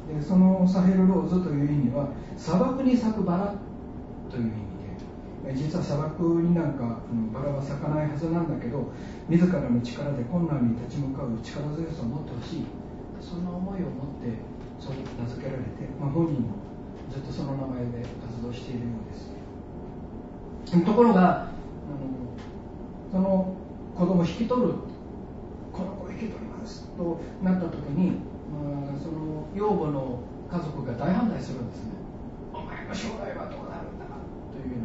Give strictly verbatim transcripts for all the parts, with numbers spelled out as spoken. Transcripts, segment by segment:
でそのサヘルローズという意味は砂漠に咲くバラという意味で、実は砂漠になんかバラは咲かないはずなんだけど、自らの力で困難に立ち向かう力強さを持ってほしい、そんな思いを持ってそう名付けられて、まあ、本人もずっとその名前で活動しているようです。ところがあのその子供を引き取る、この子を引き取りますとなった時に、まあ、その養母の家族が大反対するんですね。お前の将来はどうなるんだというよ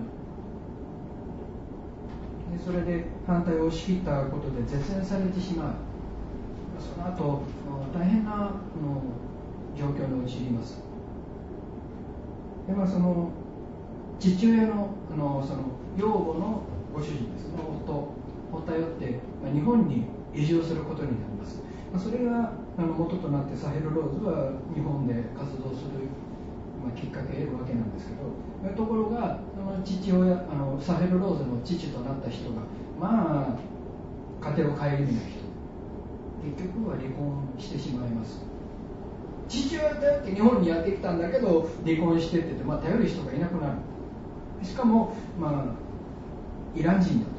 うな。でそれで反対を押し切ったことで絶縁されてしまう。その後大変なの状況に陥ります。で、まあ、その父親の、あのその養母のご主人ですね、夫を頼って、まあ、日本に移住することになります。まあ、それがあの元となってサヘル・ローズは日本で活動する、まあ、きっかけを得るわけなんですけど、ところがその父親、あのサヘル・ローズの父となった人がまあ家庭を顧みない人、結局は離婚してしまいます。父親だって日本にやってきたんだけど離婚してって言って、まあ、頼る人がいなくなる。しかも、まあ、イラン人だと。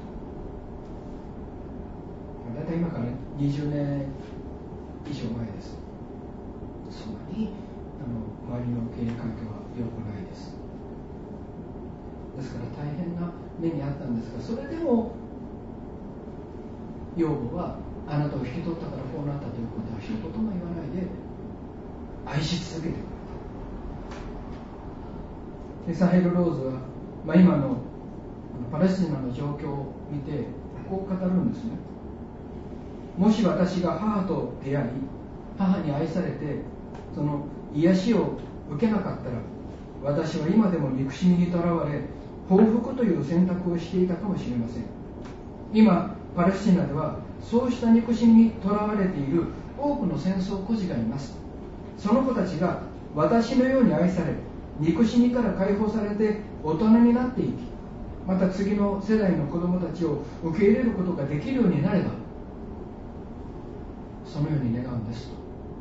だいたい今からにじゅうねん以上前です。そんなにあの周りの経営環境は良くないです。ですから大変な目にあったんですが、それでも養母はあなたを引き取ったからこうなったということは一言も言わないで愛し続けてくれた。でサヘル・ローズは、まあ、今のパレスチナの状況を見てこう語るんですね。もし私が母と出会い、母に愛されてその癒しを受けなかったら、私は今でも憎しみにとらわれ報復という選択をしていたかもしれません。今パレスチナではそうした憎しみにとらわれている多くの戦争孤児がいます。その子たちが私のように愛され、憎しみから解放されて大人になっていき、また次の世代の子供たちを受け入れることができるようになれば、そのように願うんですと。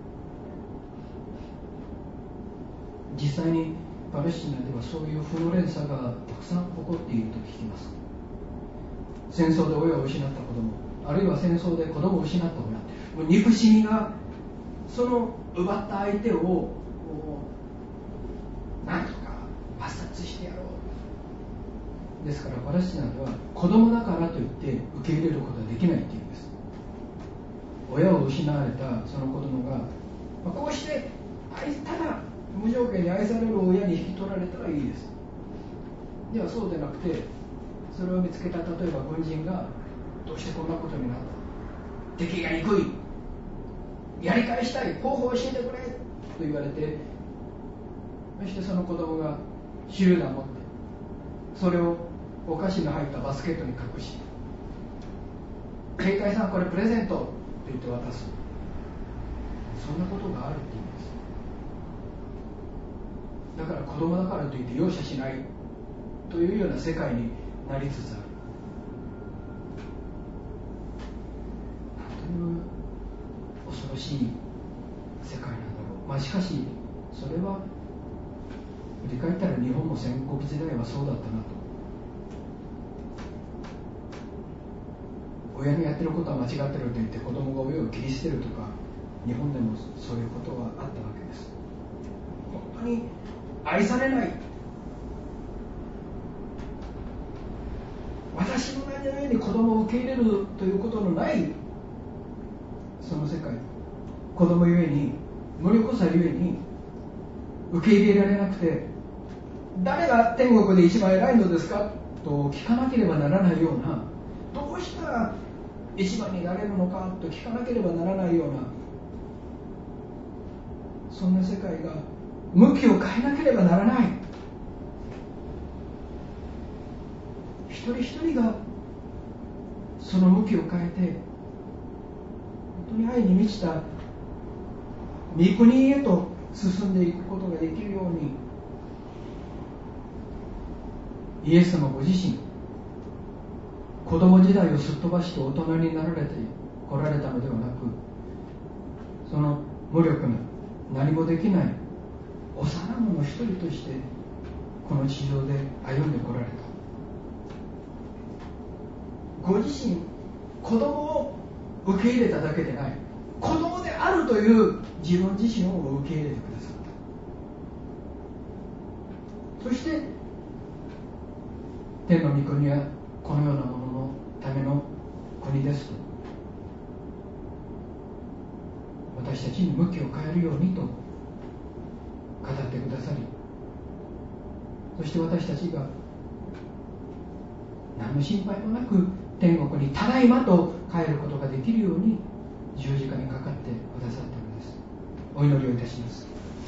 実際にパレスチナではそういう負の連鎖がたくさん起こっていると聞きます。戦争で親を失った子供、あるいは戦争で子供を失った親、憎しみがその奪った相手をなんとか抹殺してやろう。ですからパレスチナでは子供だからといって受け入れることはできないっていうんです。親を失われたその子供が、まあ、こうして愛ただ無条件に愛される親に引き取られたらいいです。ではそうでなくて、それを見つけた例えば軍人がどうしてこんなことになった、敵が憎い、やり返したい、方法を教えてくれと言われて、そしてその子供が手榴弾を持ってそれをお菓子の入ったバスケットに隠し、警戒さんこれプレゼントと言って渡す、そんなことがあるって言うんです。だから子供だからといって容赦しないというような世界になりつつある。なんという恐ろしい世界なんだろう。まあしかしそれは振り返ったら日本も戦国時代はそうだったなと。親のやってることは間違ってると言って子供が親を切り捨てるとか、日本でもそういうことはあったわけです。本当に愛されない、私の名の上に子供を受け入れるということのないその世界、子供ゆえに、無力さゆえに受け入れられなくて、誰が天国で一番偉いのですかと聞かなければならないような、どうしたら一番になれるのかと聞かなければならないような、そんな世界が向きを変えなければならない。一人一人がその向きを変えて、本当に愛に満ちた御国へと進んでいくことができるように、イエス様ご自身、子供時代をすっ飛ばして大人になられてこられたのではなく、その無力な何もできない幼子の一人としてこの地上で歩んでこられた。ご自身、子供を受け入れただけでない、子供であるという自分自身を受け入れてくださった。そして天の御国はこのようなもののための国ですと、私たちに向きを変えるようにと語ってくださり、そして私たちが何の心配もなく天国にただいまと帰ることができるように十字架にかかってくださったのです。お祈りをいたします。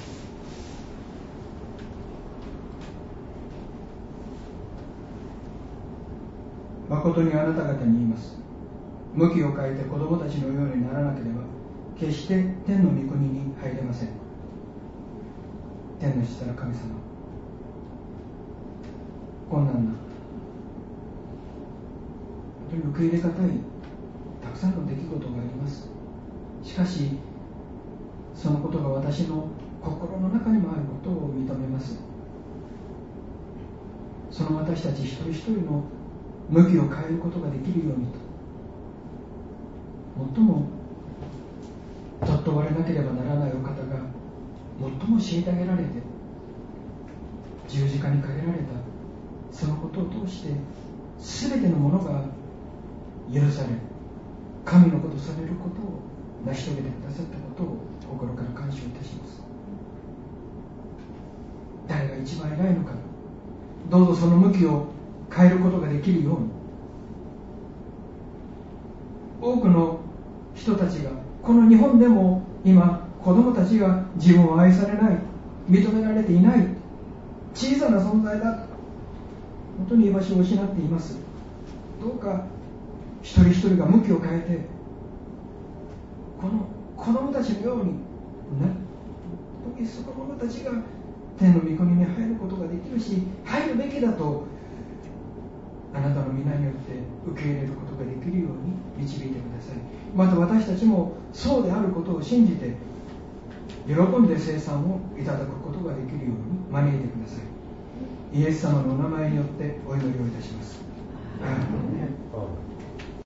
誠にあなた方に言います。向きを変えて子供たちのようにならなければ決して天の御国に入れません。天の父なる神様、困難な、本当に受け入れがたいたくさんの出来事があります。しかしそのことが私の心の中にもあることを認めます。その私たち一人一人の向きを変えることができるようにと、最も尊われなければならないお方が最も虐げられて十字架にかけられた、そのことを通して全てのものが許され神のことされることを成し遂げてくださったことを心から感謝いたします。誰が一番偉いのか、どうぞその向きを変えることができるように、多くの人たちがこの日本でも今子供たちが自分を愛されない、認められていない、小さな存在だ、本当に居場所を失っています。どうか一人一人が向きを変えてこの子供たちのようにね、本当にその者たちが天の御国に入ることができるし、入るべきだとあなたの皆によって受け入れることができるように導いてください。また私たちもそうであることを信じて喜んで生産をいただくことができるように招いてください。イエス様のお名前によってお祈りをいたします。アーメン。